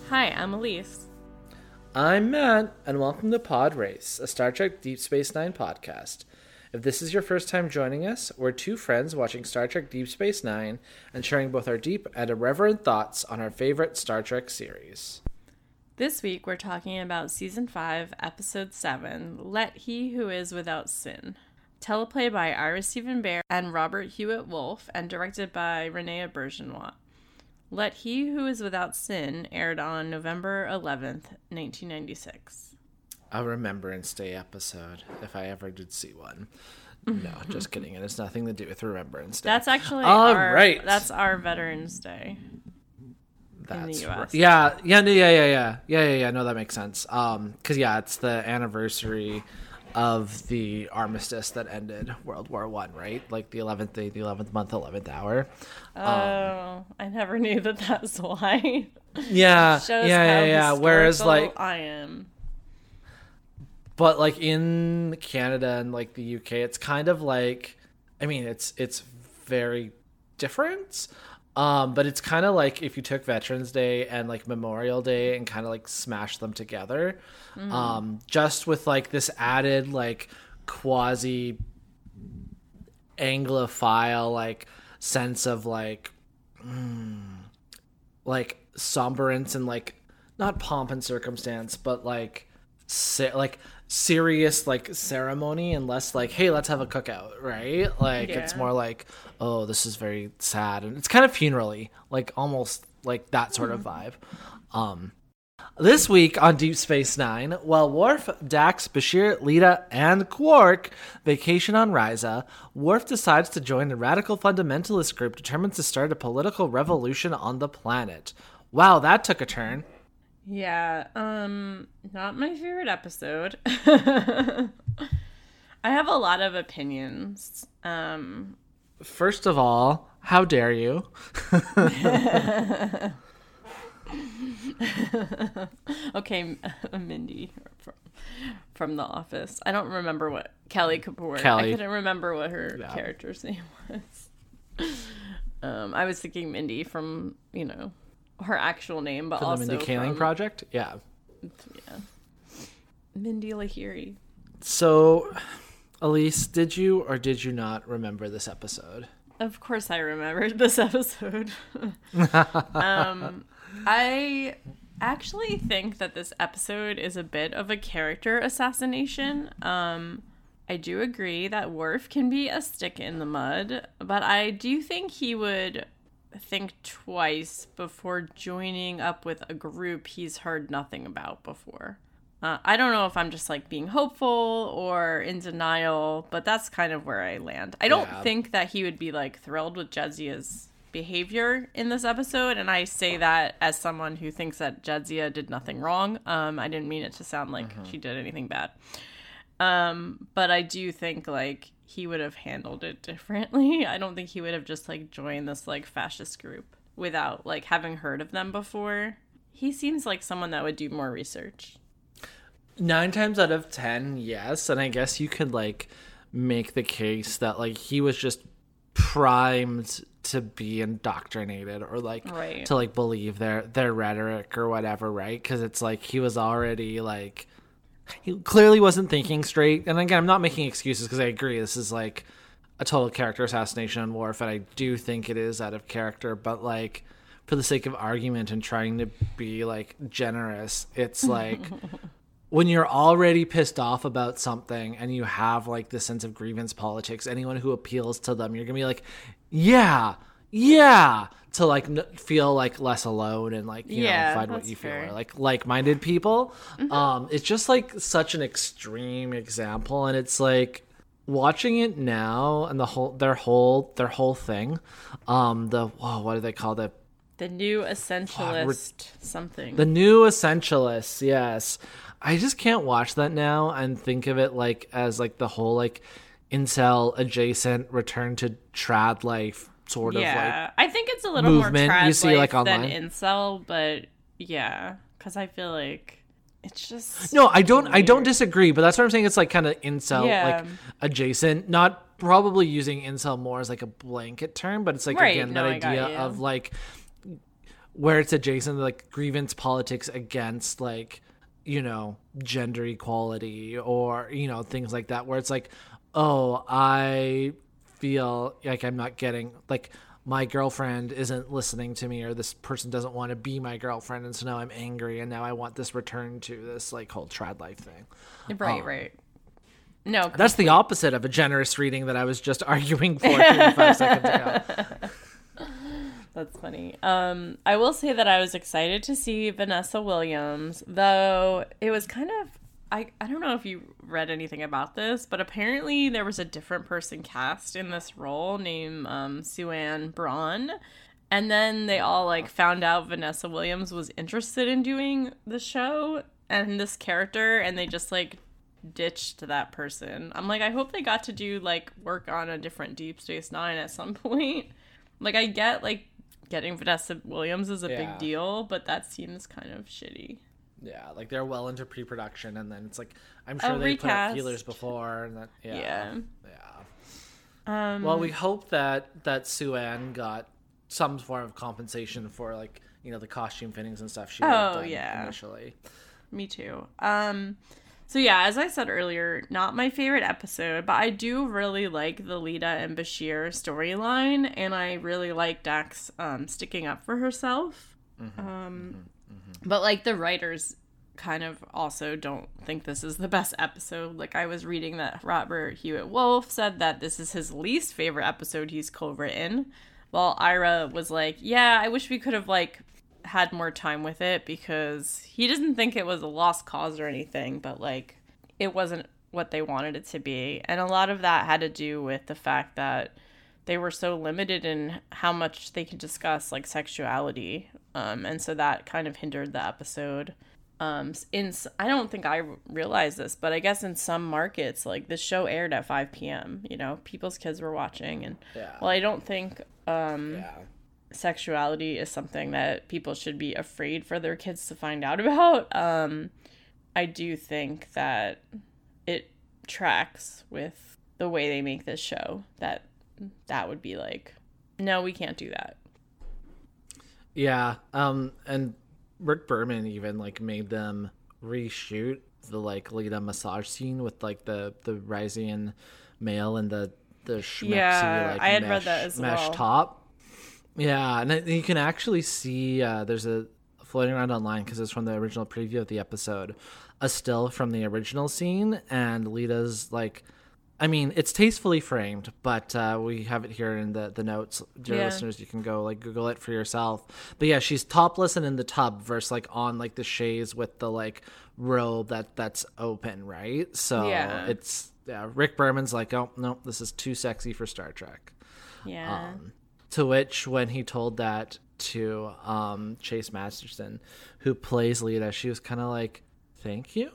Hi, I'm Elise. I'm Matt, and welcome to Pod Race, a Star Trek Deep Space Nine podcast. If this is your first time joining us, we're two friends watching Star Trek Deep Space Nine and sharing both our deep and irreverent thoughts on our favorite Star Trek series. This week we're talking about Season 5, Episode 7, Let He Who Is Without Sin. Teleplay by Ira Steven Behr and Robert Hewitt Wolf, and directed by Renee Bergenois. Let He Who Is Without Sin aired on November 11th, 1996. A Remembrance Day episode, if I ever did see one. No, just kidding. It has nothing to do with Remembrance Day. That's actually right. That's our Veterans Day. That's in the US. Right. Yeah. No, that makes sense. Because it's the anniversary of the armistice that ended World War One, right? Like the 11th day, the 11th month, 11th hour. I never knew that that's why. Yeah, Shows yeah. Whereas, like, I am. But like in Canada and like the UK, it's kind of like, I mean, it's very different. But it's kind of like if you took Veterans Day and like Memorial Day and kind of like smashed them together, just with like this added like quasi Anglophile like sense of like sombrance and like not pomp and circumstance, but like serious like ceremony, and less like, hey, let's have a cookout, right? Like It's more like, oh, this is very sad, and it's kind of funeral-y, like almost like that sort of vibe. This week on Deep Space Nine, while Worf, Dax, Bashir, Leeta, and Quark vacation on Risa, Worf decides to join a radical fundamentalist group determined to start a political revolution on the planet. Wow, that took a turn. Yeah, not my favorite episode. I have a lot of opinions. First of all, how dare you? Okay, Mindy from The Office. I don't remember what Kelly Kapoor. Kelly. I couldn't remember what her character's name was. I was thinking Mindy from, her actual name, but also the Mindy Kaling Project. Yeah. Mindy Lahiri. So, Elise, did you or did you not remember this episode? Of course I remembered this episode. I actually think that this episode is a bit of a character assassination. I do agree that Worf can be a stick in the mud, but I do think he would think twice before joining up with a group he's heard nothing about before. I don't know if I'm just like being hopeful or in denial, but that's kind of where I land. I don't think that he would be like thrilled with Jadzia's behavior in this episode, and I say that as someone who thinks that Jadzia did nothing wrong. I didn't mean it to sound like she did anything bad. But I do think like he would have handled it differently. I don't think he would have just like joined this like fascist group without like having heard of them before. He seems like someone that would do more research. 9 times out of 10, yes. And I guess you could like make the case that like he was just primed to be indoctrinated or like to like believe their rhetoric or whatever, right? Because it's like he was already like, he clearly wasn't thinking straight. And again, I'm not making excuses because I agree this is like a total character assassination on Worf, and I do think it is out of character, but like for the sake of argument and trying to be like generous, it's like when you're already pissed off about something and you have like this sense of grievance politics, anyone who appeals to them, you're gonna be like, yeah, to like feel like less alone and like you know, find what you feel are like like-minded people. It's just like such an extreme example, and it's like watching it now and their whole thing, what do they call it? The new essentialist something. The new essentialists, yes. I just can't watch that now and think of it like as like the whole like incel adjacent return to trad life sort of like I think it's a little movement more trad you see life like online than incel, but because I feel like it's just no, I don't disagree, but that's what I'm saying. It's like kind of incel like adjacent, not probably using incel more as like a blanket term, but it's like again that idea of like where it's adjacent to like grievance politics against like, you know, gender equality or, you know, things like that, where it's like, oh, I feel like I'm not getting, like, my girlfriend isn't listening to me, or this person doesn't want to be my girlfriend, and so now I'm angry, and now I want this return to this like whole trad life thing. Right. No, completely. That's the opposite of a generous reading that I was just arguing for 35 seconds ago. That's funny. I will say that I was excited to see Vanessa Williams, though it was kind of, I don't know if you read anything about this, but apparently there was a different person cast in this role named Sue-Ann Braun. And then they all like found out Vanessa Williams was interested in doing the show and this character, and they just like ditched that person. I'm like, I hope they got to do like work on a different Deep Space Nine at some point. Like, I get like getting Vanessa Williams is a big deal, but that seems kind of shitty. Yeah, like they're well into pre-production, and then it's like, I'm sure they put out feelers before, and that yeah. Well, we hope that Sue-Ann got some form of compensation for like, you know, the costume fittings and stuff she worked on initially. Me too. So yeah, as I said earlier, not my favorite episode, but I do really like the Lita and Bashir storyline, and I really like Dax sticking up for herself. But like the writers kind of also don't think this is the best episode. Like, I was reading that Robert Hewitt Wolf said that this is his least favorite episode he's co-written, while Ira was like, yeah, I wish we could have like had more time with it, because he doesn't think it was a lost cause or anything, but like it wasn't what they wanted it to be. And a lot of that had to do with the fact that they were so limited in how much they could discuss like sexuality, and so that kind of hindered the episode. I don't think I realized this, but I guess in some markets, like, this show aired at 5 p.m. You know, people's kids were watching, and well, I don't think sexuality is something that people should be afraid for their kids to find out about. I do think that it tracks with the way they make this show, that would be like, no, we can't do that. Yeah, and Rick Berman even like made them reshoot the like Lita massage scene with like the Ryzian male and the schmexy like I had read that as mesh well. top. Yeah, and you can actually see there's a floating around online, because it's from the original preview of the episode, a still from the original scene, and Lita's like, I mean, it's tastefully framed, but we have it here in the notes. Dear listeners, you can go like Google it for yourself. But yeah, she's topless and in the tub versus like on like the chaise with the like robe that's open, right? So it's Rick Berman's like, oh no, this is too sexy for Star Trek. Yeah. To which, when he told that to Chase Masterson, who plays Lita, she was kind of like, thank you.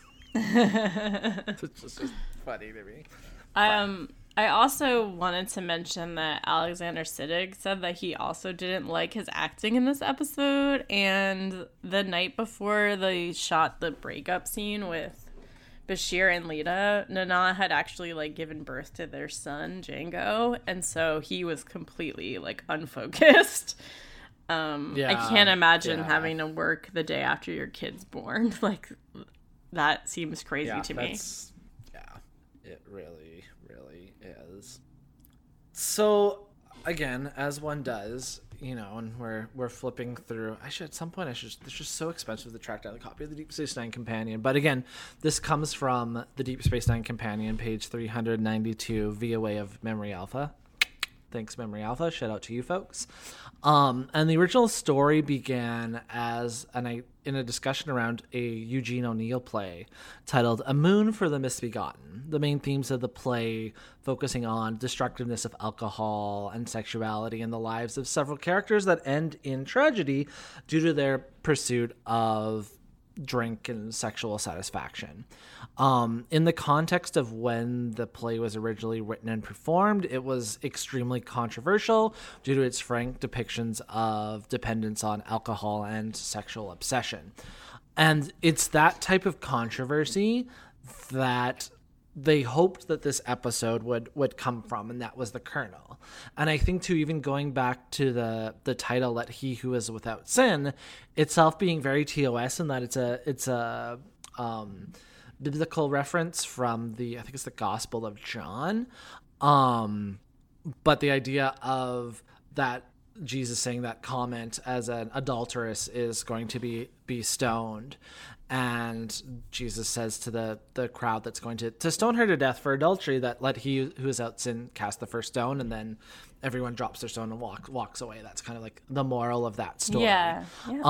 It's just funny to me. I also wanted to mention that Alexander Siddig said that he also didn't like his acting in this episode, and the night before they shot the breakup scene with Bashir and Lita, Nana had actually like given birth to their son Django, and so he was completely like unfocused. I can't imagine having to work the day after your kid's born. Like, that seems crazy to me. It really, really is. So, again, as one does, you know, and we're flipping through. At some point, it's just so expensive to track down a copy of the Deep Space Nine Companion. But again, this comes from the Deep Space Nine Companion, page 392, via way of Memory Alpha. Thanks, Memory Alpha. Shout out to you folks. And the original story began in a discussion around a Eugene O'Neill play titled A Moon for the Misbegotten. The main themes of the play focusing on destructiveness of alcohol and sexuality in the lives of several characters that end in tragedy due to their pursuit of drink and sexual satisfaction. In the context of when the play was originally written and performed, it was extremely controversial due to its frank depictions of dependence on alcohol and sexual obsession. And it's that type of controversy that they hoped that this episode would come from, and that was the kernel. And I think too, even going back to the title, "Let He Who Is Without Sin," itself being very TOS in that it's a biblical reference from I think it's the Gospel of John. But the idea of that Jesus saying that comment as an adulteress is going to be stoned, and Jesus says to the crowd that's going to stone her to death for adultery that "Let he who is without sin cast the first stone," and then everyone drops their stone and walks away. That's kind of like the moral of that story. Yeah.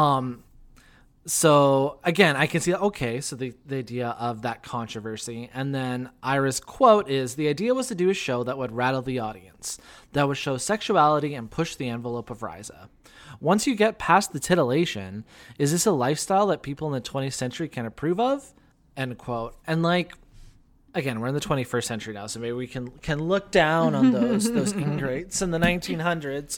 So again, I can see, okay, so the idea of that controversy. And then Ira's quote is, "The idea was to do a show that would rattle the audience, that would show sexuality and push the envelope of Risa. Once you get past the titillation, is this a lifestyle that people in the 20th century can approve of?" End quote. And like, again, we're in the 21st century now, so maybe we can look down on those ingrates in the 1900s.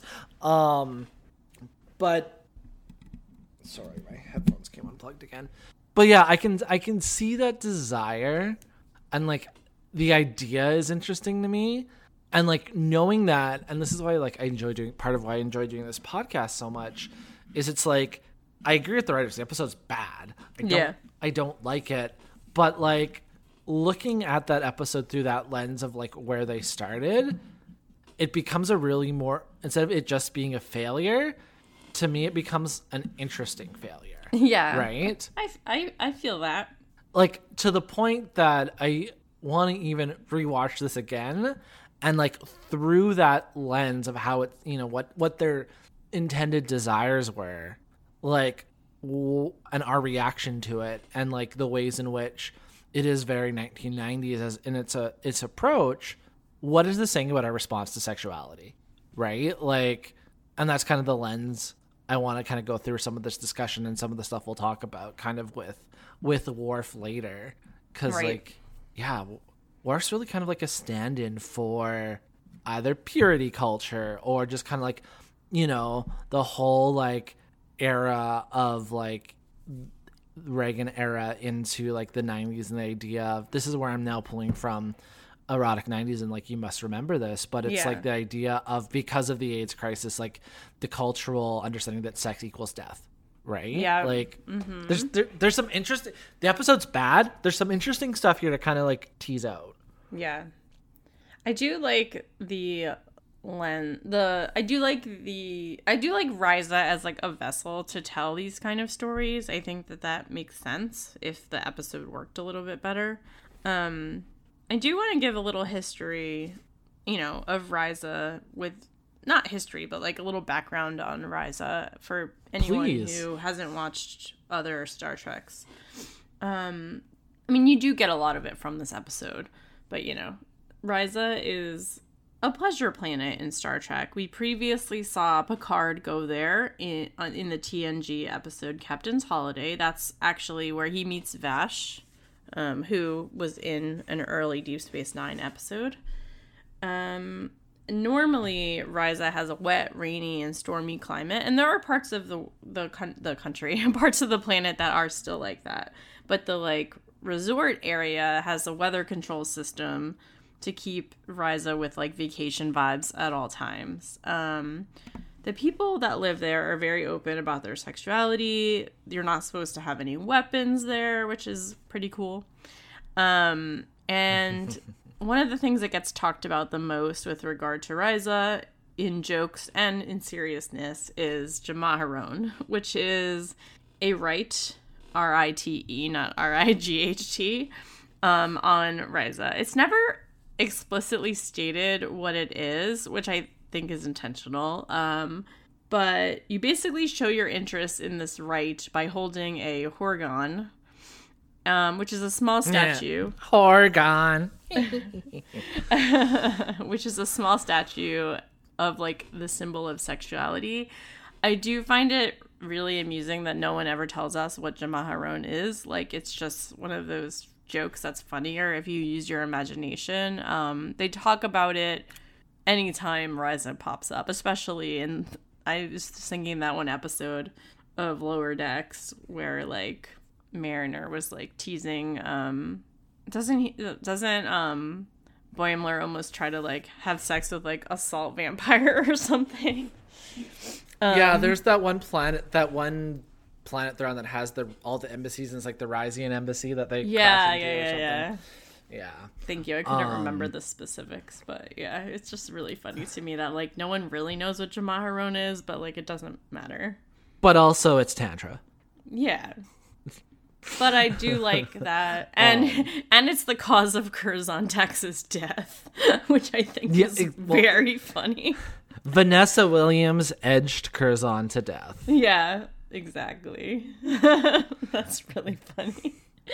But sorry, my headphones came unplugged again. But yeah, I can see that desire, and like the idea is interesting to me, and like knowing that, and this is why like part of why I enjoy doing this podcast so much, is it's like I agree with the writers. The episode's bad. I don't like it, but like looking at that episode through that lens of like where they started, it becomes a really more, instead of it just being a failure, to me, it becomes an interesting failure. Yeah. Right? I feel that. Like, to the point that I want to even rewatch this again, and like through that lens of how it, what their intended desires were, like, and our reaction to it, and like the ways in which it is very 1990s in its approach. What is this saying about our response to sexuality? Right? Like, and that's kind of the lens I want to kind of go through some of this discussion and some of the stuff we'll talk about kind of with Worf later. Because, like, yeah, Worf's really kind of like a stand-in for either purity culture or just kind of like, the whole, like, era of, like, Reagan era into, like, the 90s, and the idea of this is where I'm now pulling from erotic 90s, and like you must remember this, but it's like the idea of, because of the AIDS crisis, like the cultural understanding that sex equals death, right? Yeah. Like there's some interesting, the episode's bad, there's some interesting stuff here to kind of like tease out. Yeah, I do like I do like Risa as like a vessel to tell these kind of stories. I think that makes sense if the episode worked a little bit better. I do want to give a little history, of Risa, with not history, but like a little background on Risa for anyone who hasn't watched other Star Treks. I mean, you do get a lot of it from this episode, but Risa is a pleasure planet in Star Trek. We previously saw Picard go there in the TNG episode Captain's Holiday. That's actually where he meets Vash, who was in an early Deep Space Nine episode. Normally, Risa has a wet, rainy, and stormy climate, and there are parts of the country, parts of the planet that are still like that. But the like resort area has a weather control system to keep Risa with like vacation vibes at all times. The people that live there are very open about their sexuality. You're not supposed to have any weapons there, which is pretty cool. And one of the things that gets talked about the most with regard to Risa, in jokes and in seriousness, is Jamaharon, which is a rite, R-I-T-E, not R-I-G-H-T, on Risa. It's never explicitly stated what it is, which I think is intentional. But you basically show your interest in this rite by holding a Horgon, which is a small statue. Yeah. Horgon. Which is a small statue of like the symbol of sexuality. I do find it really amusing that no one ever tells us what Jamaharon is. Like, it's just one of those jokes that's funnier if you use your imagination. They talk about it anytime Risa pops up, especially in, I was thinking that one episode of Lower Decks where like Mariner was like teasing Doesn't Boimler almost try to like have sex with like a salt vampire or something? Yeah, there's that one planet they're on that has all the embassies, and it's like the Ryzian embassy that they crash into or something. Yeah. Thank you. I couldn't remember the specifics, but yeah, it's just really funny to me that like no one really knows what Jamaharon is, but like it doesn't matter. But also it's Tantra. Yeah. But I do like that. And it's the cause of Curzon Dax's death, which I think is very funny. Vanessa Williams edged Curzon to death. Yeah, exactly. That's really funny.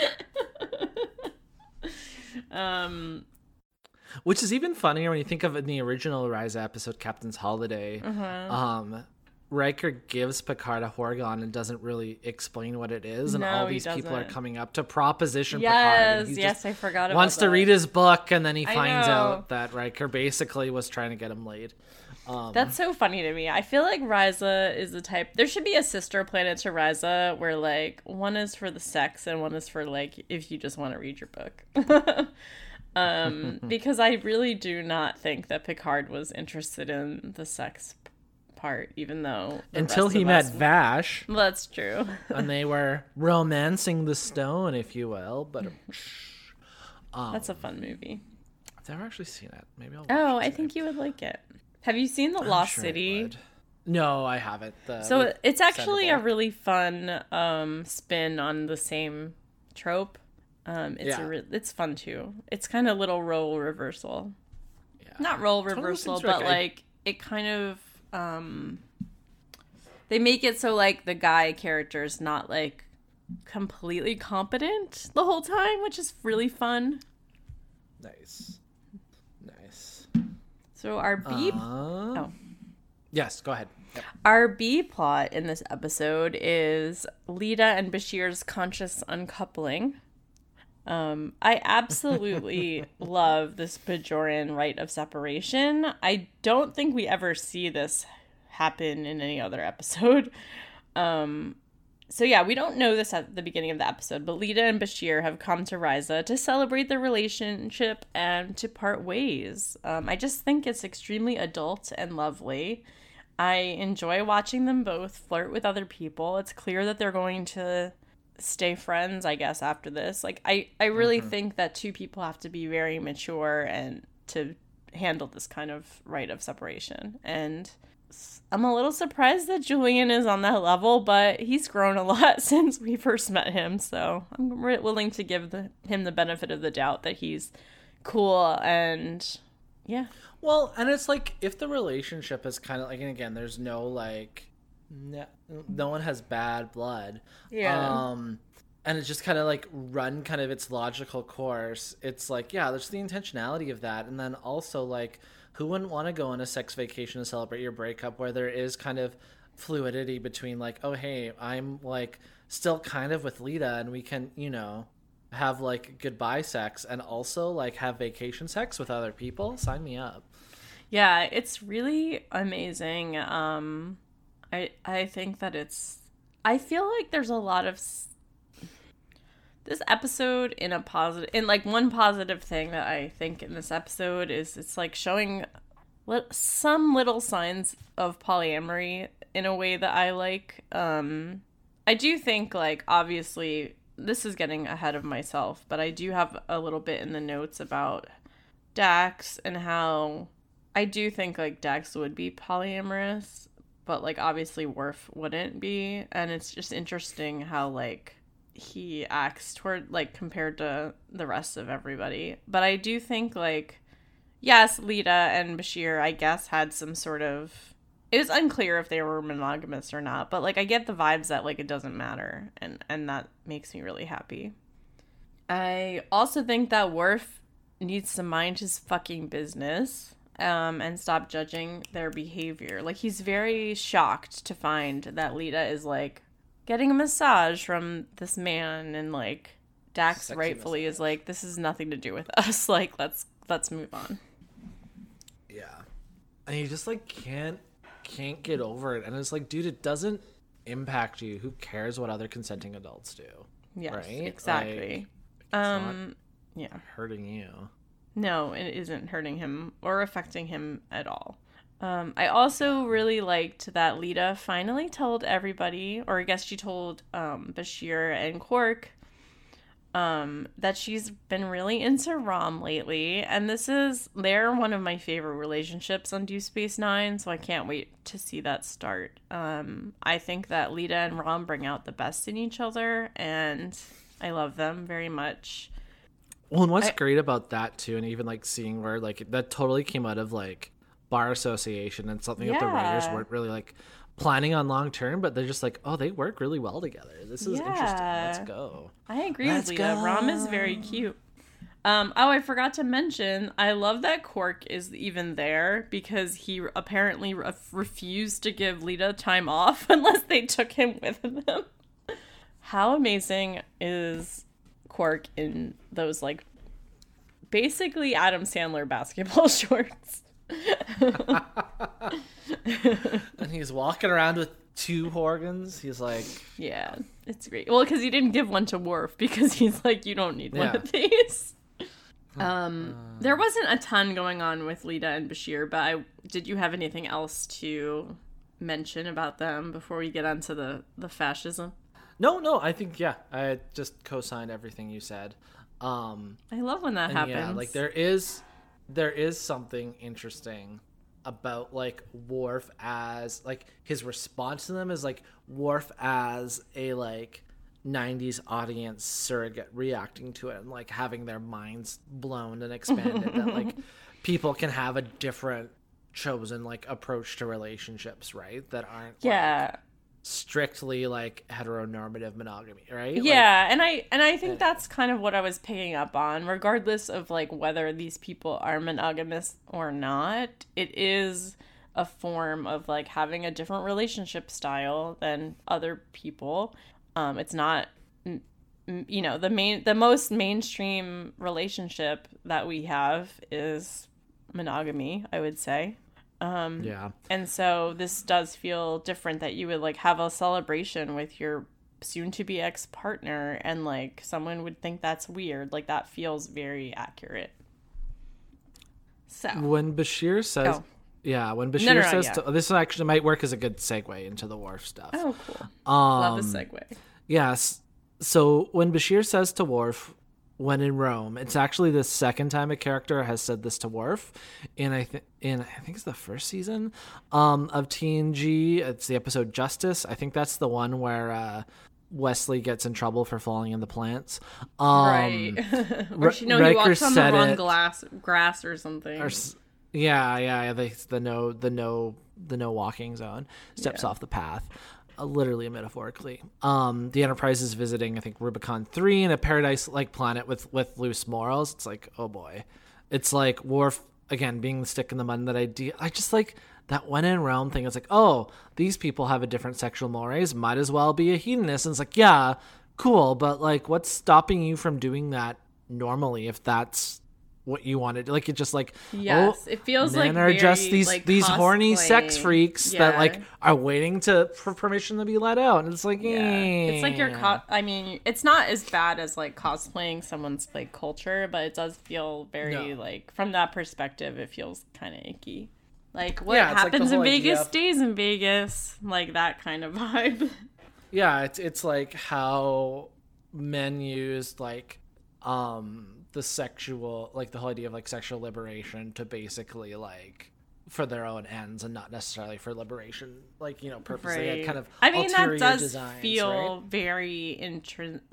Which is even funnier when you think of in the original Ryza episode, Captain's Holiday. Riker gives Picard a Horgon and doesn't really explain what it is, and all these people are coming up to proposition Picard. Yes, I forgot about that. Wants to read his book, and then he finds out that Riker basically was trying to get him laid. That's so funny to me. I feel like Ryza is the type... There should be a sister planet to Ryza where, like, one is for the sex and one is for, like, if you just want to read your book. Because I really do not think that Picard was interested in the sex part, even though... Until he met Vash. Well, that's true. And they were romancing the stone, if you will. But that's a fun movie. I've never actually seen it. Maybe I'll watch it. I think you would like it. Have you seen The Lost City? No, I haven't. So it's actually a really fun spin on the same trope. It's fun too. It's kind of little role reversal. Yeah. Not role reversal, but like it kind of they make it so like the guy character's not like completely competent the whole time, which is really fun. Nice. So our B... Yes, go ahead. Yep. Our B plot in this episode is Lita and Bashir's conscious uncoupling. I absolutely love this Bajoran rite of separation. I don't think we ever see this happen in any other episode. So yeah, we don't know this at the beginning of the episode, but Lita and Bashir have come to Ryza to celebrate their relationship and to part ways. I just think it's extremely adult and lovely. I enjoy watching them both flirt with other people. It's clear that they're going to stay friends, I guess, after this. Like, I really think that two people have to be very mature and to handle this kind of rite of separation. And I'm a little surprised that Julian is on that level, but he's grown a lot since we first met him, so I'm willing to give him the benefit of the doubt that he's cool and yeah. Well, and it's like if the relationship is kind of like, and again, there's no like, no one has bad blood. Yeah. And it's just kind of like run kind of its logical course. It's like, yeah, there's the intentionality of that, and then also like, who wouldn't want to go on a sex vacation to celebrate your breakup where there is kind of fluidity between like, oh, hey, I'm like still kind of with Lita and we can, have like goodbye sex and also like have vacation sex with other people? Sign me up. Yeah, it's really amazing. I think that I feel like there's a lot of this episode in like one positive thing that I think in this episode is it's like showing some little signs of polyamory in a way that I like. I do think like obviously this is getting ahead of myself, but I do have a little bit in the notes about Dax and how I do think like Dax would be polyamorous, but like obviously Worf wouldn't be, and it's just interesting how like he acts toward like compared to the rest of everybody. But I do think like yes, Lita and Bashir I guess had some sort of, it was unclear if they were monogamous or not, but like I get the vibes that like it doesn't matter, and that makes me really happy. I also think that Worf needs to mind his fucking business and stop judging their behavior. Like he's very shocked to find that Lita is like getting a massage from this man, and like Dax sexy rightfully massage. Is like, this is nothing to do with us, like let's move on. Yeah, and he just like can't get over it, and it's like, dude, it doesn't impact you. Who cares what other consenting adults do? Yes, right? Exactly. Like, hurting you. No, it isn't hurting him or affecting him at all. I also really liked that Lita finally told everybody, or I guess she told Bashir and Quark, that she's been really into Rom lately. And they're one of my favorite relationships on Deep Space Nine, so I can't wait to see that start. I think that Lita and Rom bring out the best in each other, and I love them very much. Well, and what's great about that too, and even like seeing where like that totally came out of like Bar Association and something that the writers weren't really like planning on long term, but they're just like, oh, they work really well together. This is interesting. Let's go. I agree with Lita. Rom is very cute. I forgot to mention, I love that Quark is even there because he apparently refused to give Lita time off unless they took him with them. How amazing is Quark in those like basically Adam Sandler basketball shorts? And he's walking around with 2 organs. He's like, yeah, it's great. Well, because he didn't give one to Worf because he's like, you don't need one of these. There wasn't a ton going on with Lita and Bashir, but did you have anything else mention about them before we get onto the fascism? No, I think, I just co-signed everything you said. I love when that happens. Yeah, like there is something interesting about like Worf as like his response to them is like Worf as a like 90s audience surrogate reacting to it and like having their minds blown and expanded that like people can have a different chosen like approach to relationships, right? That aren't like, strictly like heteronormative monogamy, right? Yeah, like, and I think that's kind of what I was picking up on. Regardless of like whether these people are monogamous or not, it is a form of like having a different relationship style than other people. It's not, the most mainstream relationship that we have is monogamy, I would say. And so this does feel different that you would like have a celebration with your soon-to-be ex-partner and like someone would think that's weird. Like that feels very accurate. So when Bashir says, says, this actually might work as a good segue into the Worf stuff. Oh, cool. Love a segue. Yes. So when Bashir says to Worf, when in Rome, it's actually the second time a character has said this to Worf, and I think it's the first season of TNG. It's the episode Justice. I think that's the one where Wesley gets in trouble for falling in the plants. Right. Or he walks on the wrong grass or something. The no walking zone. Steps off the path. Literally and metaphorically. The Enterprise is visiting, I think, Rubicon 3 in a paradise-like planet with loose morals. It's like, oh boy. It's like Worf, again, being the stick in the mud that idea. I just like that when in Rome thing. It's like, oh, these people have a different sexual mores. Might as well be a hedonist. And it's like, yeah, cool. But like, what's stopping you from doing that normally if that's what you wanted? Like, it just like, it feels like men are just these horny sex freaks that like are waiting for permission to be let out, and it's like, it's like it's not as bad as like cosplaying someone's like culture, but it does feel very like from that perspective it feels kind of icky. Like what happens in Vegas stays in Vegas, like that kind of vibe. Yeah, it's like how men used like the sexual, like the whole idea of like sexual liberation to basically like for their own ends and not necessarily for liberation, like, purposely. Right. Kind of that does feel very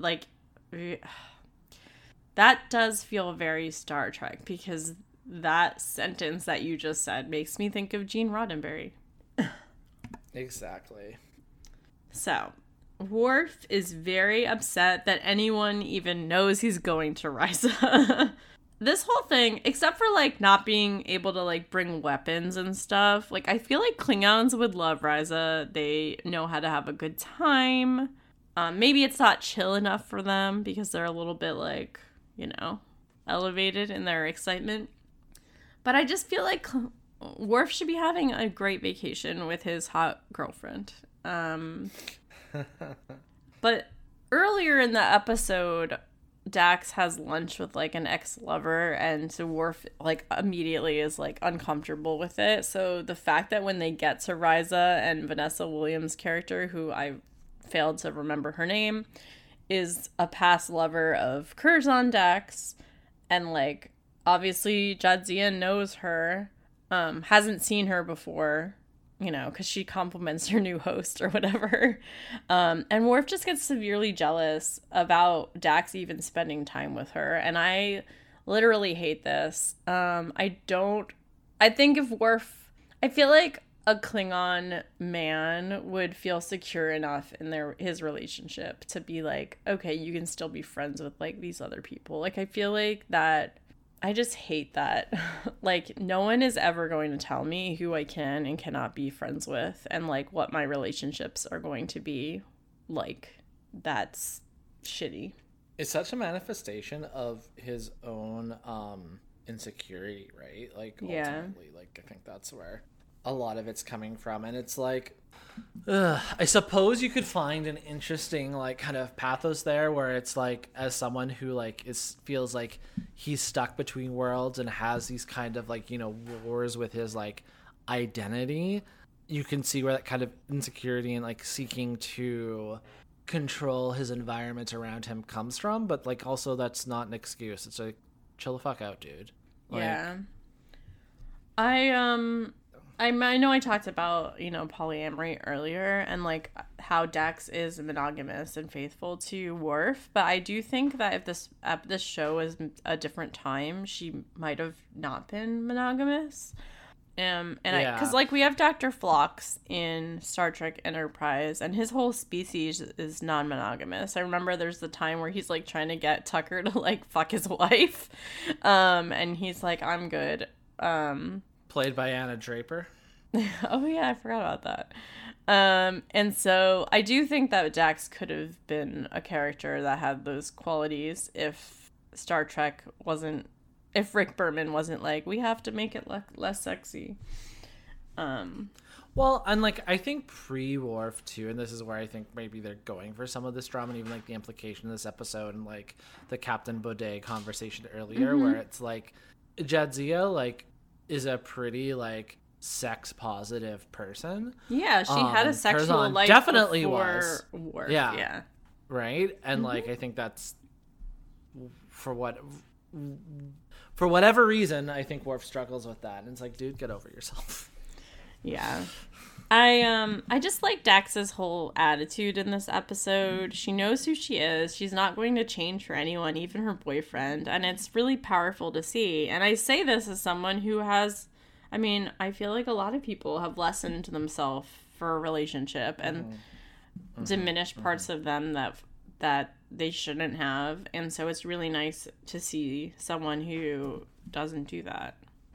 that does feel very Star Trek, because that sentence that you just said makes me think of Gene Roddenberry. Exactly. So Worf is very upset that anyone even knows he's going to Risa. This whole thing, except for like not being able to like bring weapons and stuff, like I feel like Klingons would love Risa. They know how to have a good time. Maybe it's not chill enough for them because they're a little bit like, elevated in their excitement. But I just feel like Worf should be having a great vacation with his hot girlfriend. But earlier in the episode, Dax has lunch with like an ex-lover, and so Worf like immediately is like uncomfortable with it. So the fact that when they get to Risa, and Vanessa Williams' character, who I failed to remember her name, is a past lover of Curzon Dax, and like obviously Jadzia knows her, hasn't seen her before, you know, because she compliments her new host or whatever. And Worf just gets severely jealous about Dax even spending time with her. And I literally hate this. I think if Worf, I feel like a Klingon man would feel secure enough in his relationship to be like, okay, you can still be friends with like these other people. Like, I feel like that, I just hate that. Like, no one is ever going to tell me who I can and cannot be friends with, and like what my relationships are going to be like. That's shitty. It's such a manifestation of his own insecurity, right? Like, ultimately, like, I think that's where a lot of it's coming from. And it's like, I suppose you could find an interesting like kind of pathos there, where it's like, as someone who like feels like he's stuck between worlds and has these kind of like, you know, wars with his like identity, you can see where that kind of insecurity and like seeking to control his environment around him comes from. But like, also, that's not an excuse. It's like, chill the fuck out, dude. Like, yeah. I know I talked about, you know, polyamory earlier, and like how Dax is monogamous and faithful to Worf, but I do think that if this show was a different time, she might have not been monogamous. Because like we have Dr. Phlox in Star Trek Enterprise, and his whole species is non-monogamous. I remember there's the time where he's like trying to get Tucker to like fuck his wife, and he's like, I'm good. Played by Anna Draper. Oh yeah, I forgot about that. And so I do think that Dax could have been a character that had those qualities if Star Trek wasn't, if Rick Berman wasn't like, we have to make it less sexy. Well, and like, I think pre-Worf too, and this is where I think maybe they're going for some of this drama, and even like the implication of this episode and like the Captain Baudet conversation earlier, where it's like Jadzia like is a pretty like sex positive person. Yeah, she had a sexual Curzon life definitely was. Worf. Yeah. Right? And like, I think that's for whatever reason, I think Worf struggles with that. And it's like, dude, get over yourself. Yeah. I just like Dax's whole attitude in this episode. She knows who she is. She's not going to change for anyone, even her boyfriend. And it's really powerful to see. And I say this as someone who has, I mean, I feel like a lot of people have lessened themselves for a relationship and diminished parts of them that they shouldn't have. And so it's really nice to see someone who doesn't do that.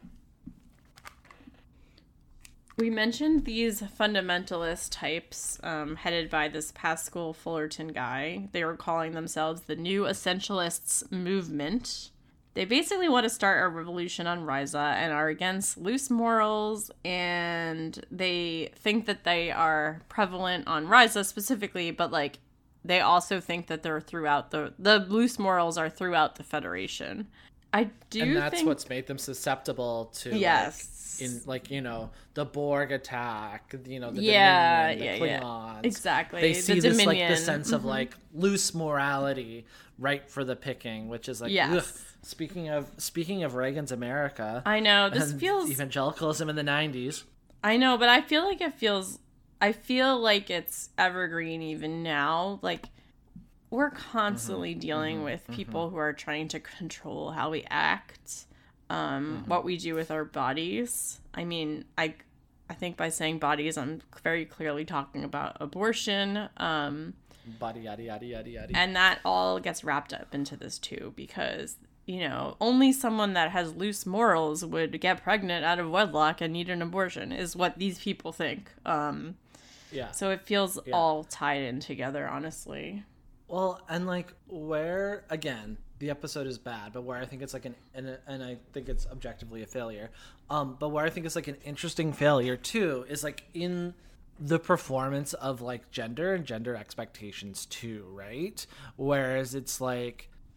We mentioned these fundamentalist types headed by this Pascal Fullerton guy. They were calling themselves the New Essentialists Movement. They basically want to start a revolution on Risa and are against loose morals, and they think that they are prevalent on Risa specifically, but like they also think that they're throughout the loose morals are throughout the Federation. I do think... And that's what's made them susceptible to... Yes. In like, you know, the Borg attack, you know, the Dominion, the Klingons. Exactly. They see the this Dominion. like the sense of like loose morality ripe for the picking, which is like, ugh. Speaking of Reagan's America. I know, this feels evangelicalism in the 90s. I know, but I feel like it's evergreen even now. Like, we're constantly dealing with people who are trying to control how we act. What we do with our bodies. I mean, I think by saying bodies, I'm very clearly talking about abortion. Body, yada, yada, yada, yada. And that all gets wrapped up into this too, because, you know, only someone that has loose morals would get pregnant out of wedlock and need an abortion, is what these people think. Yeah. So it feels all tied in together, honestly. Well, and like, where, again, the episode is bad, but where I think it's like and I think it's objectively a failure. But where I think it's like an interesting failure too is like in the performance of like gender and gender expectations too, right? Whereas it's like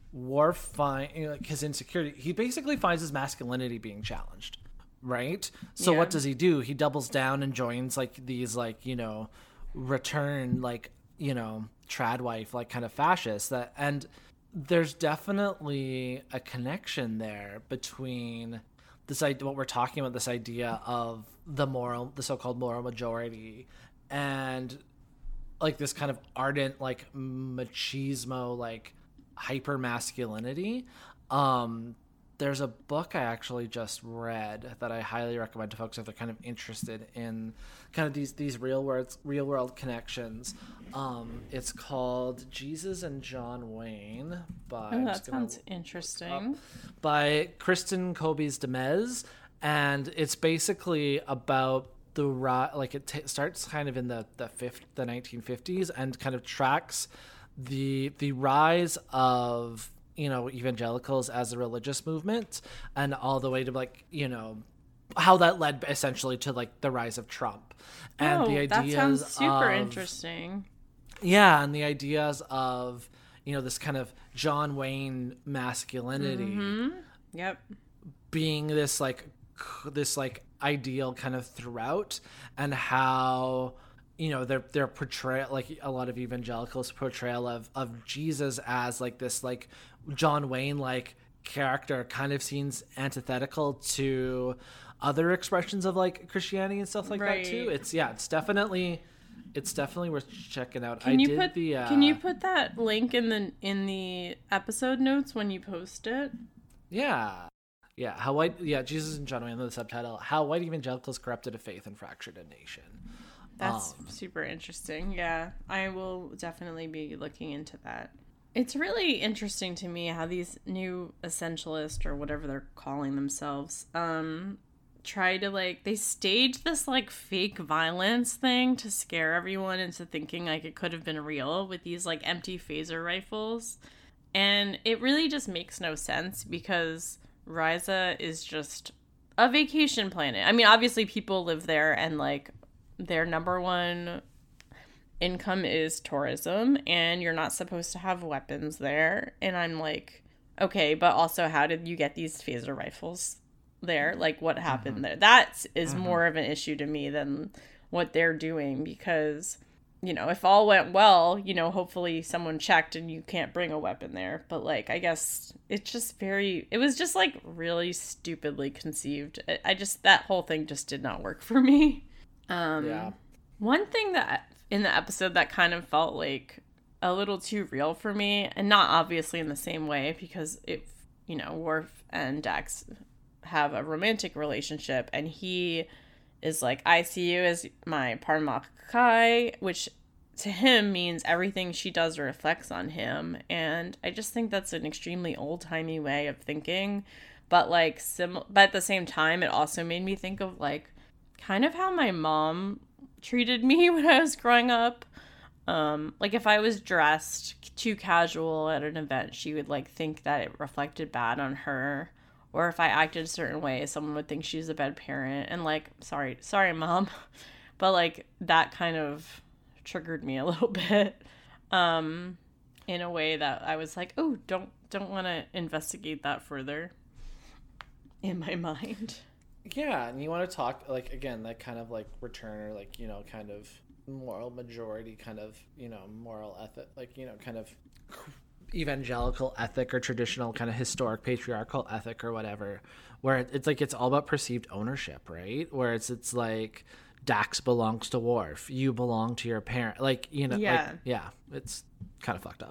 Worf like his insecurity, he basically finds his masculinity being challenged, right? So what does he do? He doubles down and joins like these like, you know, return like, you know, tradwife like kind of fascists that, and there's definitely a connection there between this idea, what we're talking about, this idea of the so-called moral majority, and like this kind of ardent like machismo, like hyper masculinity. There's a book I actually just read that I highly recommend to folks if they're kind of interested in kind of these real world connections. It's called Jesus and John Wayne by that sounds interesting. By Kristen Kobes Demez, and it's basically about the like it starts kind of in the 1950s and kind of tracks the rise of, you know, evangelicals as a religious movement, and all the way to like, you know, how that led essentially to like the rise of Trump and the ideas that sounds super interesting. Yeah, and the ideas of, you know, this kind of John Wayne masculinity, yep, being this like ideal kind of throughout, and how, you know, their portrayal, like a lot of evangelicals' portrayal of Jesus as like this like John Wayne like character kind of seems antithetical to other expressions of like Christianity and stuff like that too. It's definitely worth checking out. Can you put that link in the episode notes when you post it? Yeah. Jesus and John Wayne, the subtitle, How White Evangelicals Corrupted a Faith and Fractured a Nation. That's super interesting. Yeah, I will definitely be looking into that. It's really interesting to me how these new essentialists, or whatever they're calling themselves, try to like, they stage this like fake violence thing to scare everyone into thinking like it could have been real with these like empty phaser rifles. And it really just makes no sense, because Risa is just a vacation planet. I mean, obviously people live there, and like their number one income is tourism, and you're not supposed to have weapons there. And I'm like, okay, but also how did you get these phaser rifles there? Like, what happened there? That is more of an issue to me than what they're doing, because, you know, if all went well, you know, hopefully someone checked and you can't bring a weapon there. But like, I guess it was just like really stupidly conceived. That whole thing just did not work for me. One thing that in the episode that kind of felt like a little too real for me, and not obviously in the same way, because you know, Worf and Dax have a romantic relationship, and he is like, I see you as my Parma Kai, which to him means everything she does reflects on him. And I just think that's an extremely old-timey way of thinking, but like but at the same time, it also made me think of like kind of how my mom treated me when I was growing up. Like if I was dressed too casual at an event, she would like think that it reflected bad on her. Or if I acted a certain way, someone would think she's a bad parent. And like, sorry, Mom. But like that kind of triggered me a little bit, in a way that I was like, oh, don't want to investigate that further in my mind. Yeah, and you want to talk, like, again, that kind of, like, return, or, like, you know, kind of moral majority, kind of, you know, moral ethic, like, you know, kind of evangelical ethic, or traditional kind of historic patriarchal ethic, or whatever, where it's, like, it's all about perceived ownership, right? Where it's like, Dax belongs to Worf, you belong to your parent, like, you know, it's kind of fucked up.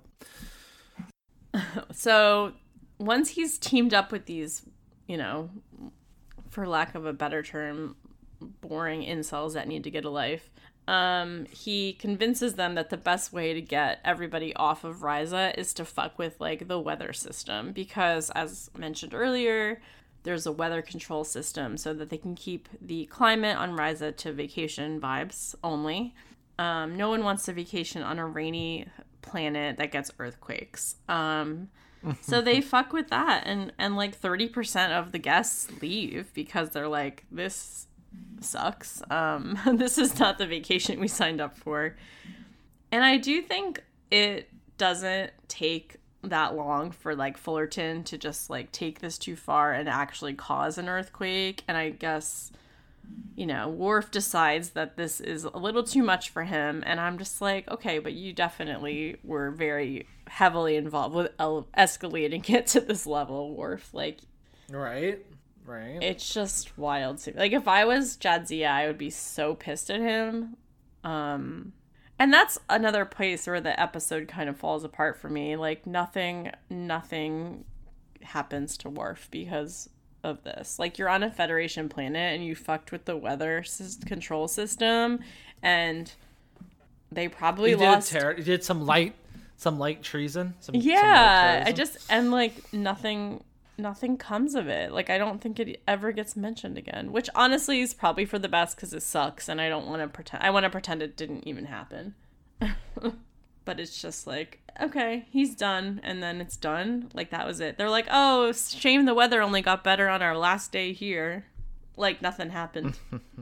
So, once he's teamed up with these, you know, for lack of a better term, boring incels that need to get a life, he convinces them that the best way to get everybody off of Risa is to fuck with, like, the weather system. Because, as mentioned earlier, there's a weather control system so that they can keep the climate on Risa to vacation vibes only. No one wants to vacation on a rainy planet that gets earthquakes. So they fuck with that, and like 30% of the guests leave because they're like, this sucks. This is not the vacation we signed up for. And I do think it doesn't take that long for like Fullerton to just like take this too far and actually cause an earthquake. And I guess, you know, Worf decides that this is a little too much for him. And I'm just like, okay, but you definitely were very heavily involved with escalating it to this level, Worf. Like, right. It's just wild to me. Like, if I was Jadzia, I would be so pissed at him. And that's another place where the episode kind of falls apart for me. Like, nothing happens to Worf because of this. Like, you're on a Federation planet and you fucked with the weather control system, and they probably lost. You did some light treason. And like nothing comes of it. Like, I don't think it ever gets mentioned again, which honestly is probably for the best because it sucks, and I don't want to pretend. I want to pretend it didn't even happen. But it's just like, okay, he's done, and then it's done. Like, that was it. They're like, oh, shame the weather only got better on our last day here. Like, nothing happened.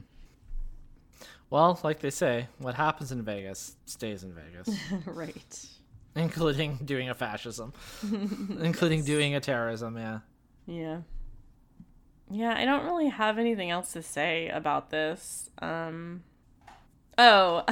Well, like they say, what happens in Vegas stays in Vegas. Right. Including doing a fascism. Including doing a terrorism, yeah. Yeah. Yeah, I don't really have anything else to say about this. Oh,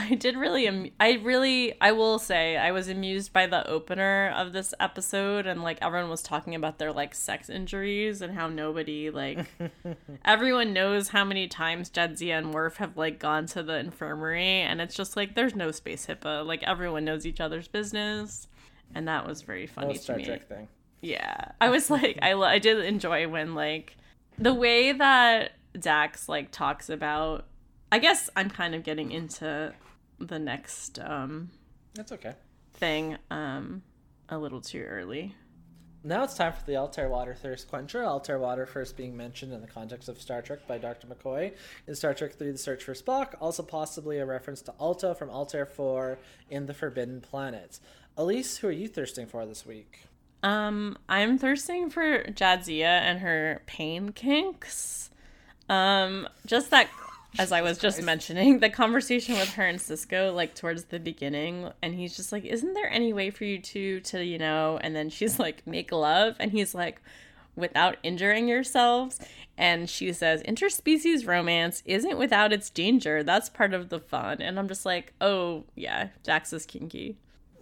I will say I was amused by the opener of this episode, and like everyone was talking about their like sex injuries and how nobody like everyone knows how many times Jadzia and Worf have like gone to the infirmary, and it's just like there's no space HIPAA. Like, everyone knows each other's business, and that was very funny to Star me. Trek thing. Yeah, I was like I did enjoy when like the way that Dax like talks about. I guess I'm kind of getting into the next that's okay. thing a little too early. Now it's time for the Altair Water Thirst Quencher. Altair Water first being mentioned in the context of Star Trek by Dr. McCoy in Star Trek III: The Search for Spock, also possibly a reference to Alta from Altair 4 in The Forbidden Planet. Elise, who are you thirsting for this week? I'm thirsting for Jadzia and her pain kinks. Just that... As I was just mentioning, the conversation with her and Cisco, like, towards the beginning, and he's just like, isn't there any way for you to, you know, and then she's like, make love, and he's like, without injuring yourselves, and she says, interspecies romance isn't without its danger, that's part of the fun, and I'm just like, oh, yeah, Jax is kinky.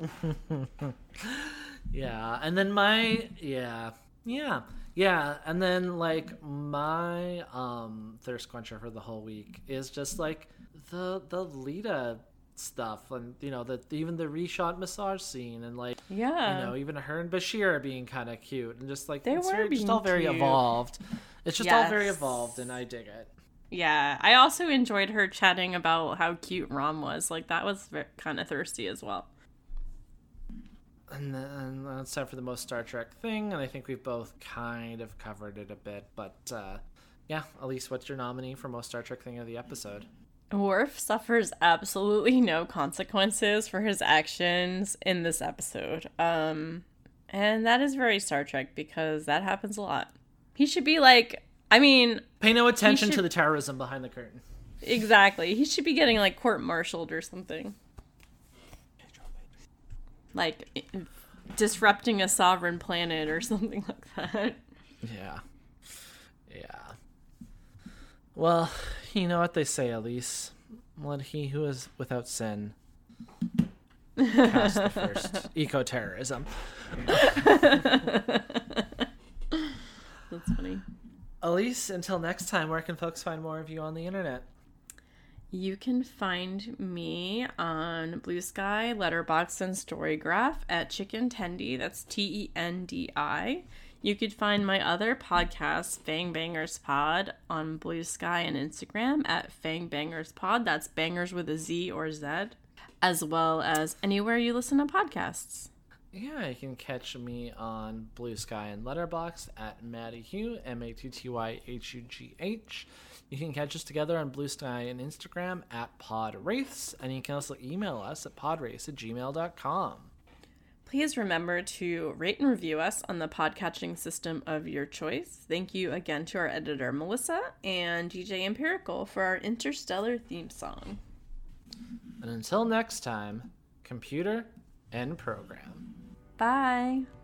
Yeah, and then and then like my thirst quencher for the whole week is just like the Lita stuff, and you know, even the reshot massage scene, and like, you know, even her and Bashir being kind of cute, and just like it's just all very evolved. It's just all very evolved, and I dig it. Yeah, I also enjoyed her chatting about how cute Rom was. Like, that was kind of thirsty as well. And then it's time for the most Star Trek thing, and I think we've both kind of covered it a bit. But yeah, Elise, what's your nominee for most Star Trek thing of the episode? Worf suffers absolutely no consequences for his actions in this episode. And that is very Star Trek, because that happens a lot. He should be like, I mean... Pay no attention to the terrorism behind the curtain. Exactly. He should be getting, like, court-martialed or something. Like, disrupting a sovereign planet or something like that. Yeah. Well, you know what they say, Elise. Let he who is without sin cast the first eco-terrorism. That's funny. Elise, until next time, where can folks find more of you on the internet? You can find me on Blue Sky, Letterboxd, and Storygraph at Chicken Tendi. That's Tendi. You could find my other podcast, Fang Bangers Pod, on Blue Sky and Instagram at Fang Bangers Pod. That's bangers with a Z or Z, as well as anywhere you listen to podcasts. Yeah, you can catch me on Blue Sky and Letterboxd at Matty Hugh, MattyHugh. You can catch us together on Blue Sky and Instagram at PodWraiths, and you can also email us at podwraiths@gmail.com. Please remember to rate and review us on the podcatching system of your choice. Thank you again to our editor, Melissa, and DJ Empirical for our interstellar theme song. And until next time, computer and program. Bye.